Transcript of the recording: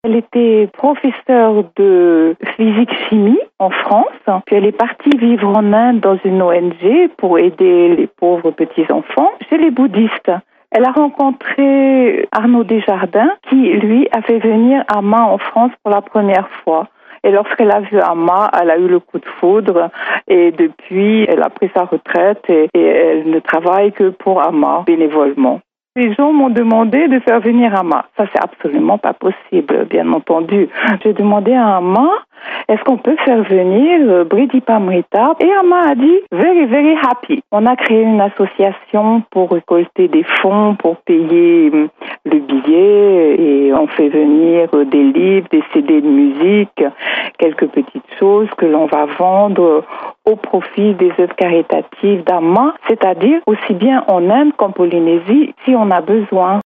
Elle était professeure de physique-chimie en France, puis elle est partie vivre en Inde dans une ONG pour aider les pauvres petits-enfants chez les bouddhistes. Elle a rencontré Arnaud Desjardins qui, lui, a fait venir Amma en France pour la première fois. Et lorsqu'elle a vu Amma, elle a eu le coup de foudre et depuis, elle a pris sa retraite et elle ne travaille que pour Amma bénévolement. Les gens m'ont demandé de faire venir Amma. Ça, c'est absolument pas possible, bien entendu. J'ai demandé à Amma, est-ce qu'on peut faire venir Bridipa Amrita? Et Amma a dit, very, very happy. On a créé une association pour récolter des fonds, pour payer le billet et on fait venir des livres, des CD de musique, quelques petites choses que l'on va vendre au profit des œuvres caritatives d'Amma, c'est-à-dire aussi bien en Inde qu'en Polynésie si on a besoin.